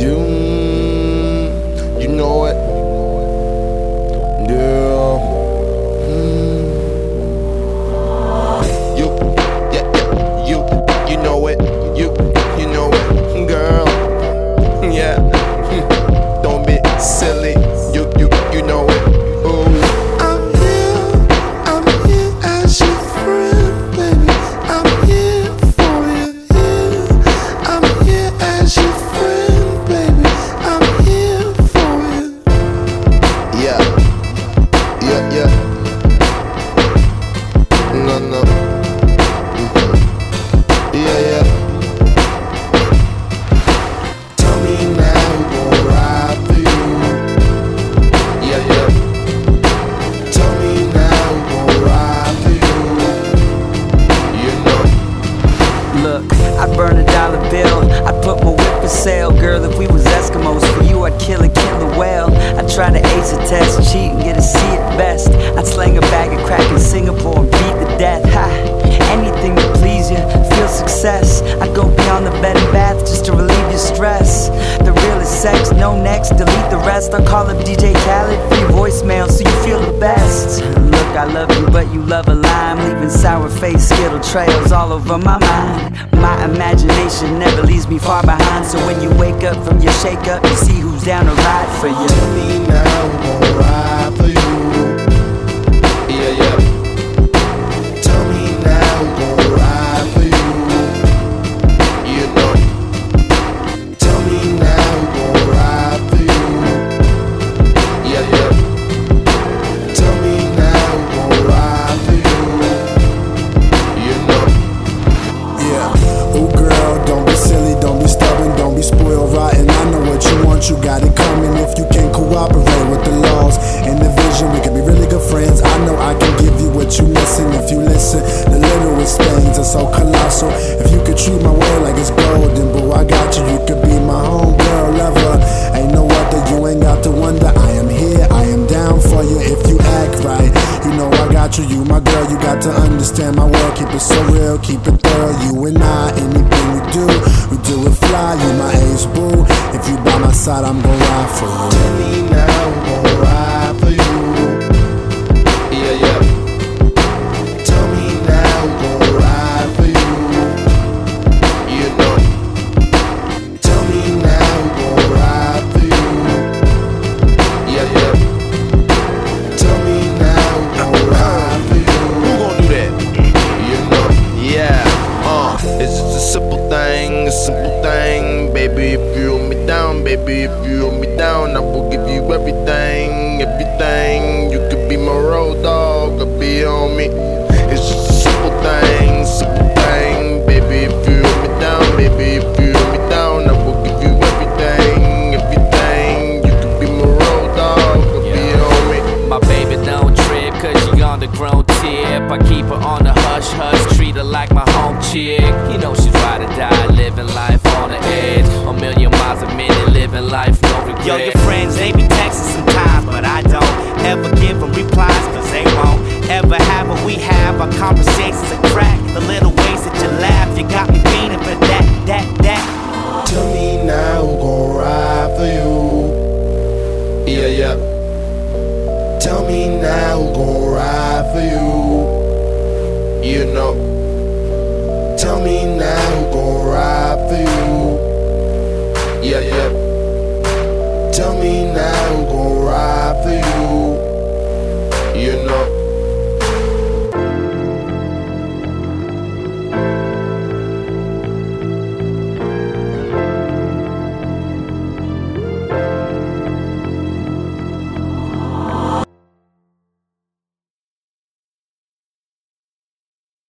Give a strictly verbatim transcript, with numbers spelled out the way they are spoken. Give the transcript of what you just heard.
You, you know it. Yeah. Mm. You, yeah, yeah. You, you know it. You, you know it, girl. Yeah. Don't be silly. You, you, you know it. Ooh. I'm here, I'm here as your friend, baby. I'm here for you. Yeah. I'm here as your friend, baby. I'm here for you. Yeah, yeah, yeah. No, no. Mm-hmm. Yeah, yeah. Tell me now who gon' ride for you. Yeah, yeah. Tell me now who gon' ride for you. You know. Look, I burn a dollar bill, I'd put my whip for sale. Girl, if we was Eskimos, for you I'd kill a killer whale. I'd try to ace a test, cheat and get a C at best. I'd slang a bag of crack in Singapore and beat the death. Ha, anything to please you, feel success. I'd go beyond the bed and bath just to relieve your stress. The realest sex, no next, delete the rest. I'll call up D J Khaled for your voicemail so you feel the best. Look, I love you, but you love a lime, leaving sour face skittle trails all over my mind. My imagination never leaves me far behind, so when you wake up from your shake up, you see who's down to ride for you. Tell me now who gon' ride for you. Yeah, yeah. Tell me now who gon' ride for you. You know. Tell me now who gon' ride for you. Yeah, yeah. Tell me now who gon' ride for you. You know. Yeah. Ooh, girl, don't be silly, don't be stubborn, don't be spoiled rotten. I know what you want, you got it coming. If you can't cooperate with the laws and the vision, we can be really good friends. I know I can give you what you missing. If you listen, the littlest things are so colossal. If you could treat my world like it's golden, boo, I got you. You could be my home girl, lover. Ain't no other, you ain't got to wonder. I am here, I am down for you if you act right. You know I got you, you my girl. You got to understand my world, keep it so real, keep it thorough. You and I, anything we do, we do it fly. You my ace, boo. If you by my side, I'm gon' ride for you. Tell me now who gon' ride for you. Yeah, yeah. Tell me now who gon' ride for you. You know. Tell me now who gon' ride for you. Yeah, yeah. Tell me now who gon' ride for you. Who gon' do that? You know. Yeah. Uh, it's just a simple thing, a simple thing. Baby, if you hold me down, baby, if you hold me down, I will give you everything, everything. You could be my road dog, or be on me. It's just a simple thing, simple thing. Baby, if you hold me down, baby, if you hold me down, I will give you everything, everything. You could be my road dog, or be on me. My baby don't trip, cause she on the grown tip. I keep her on the hush hush, treat her like my home chick. You know she's ride or die, living life on the edge. A million miles a minute, living life, no regret. Yo, your friends, they be texting sometimes, but I don't ever give them replies, cause they won't ever have what we have. Our conversations are crack, the little ways that you laugh, you got me feeling for that, that, that. Tell me now who gon' ride for you. Yeah, yeah. Tell me now who gon' ride for you. You know.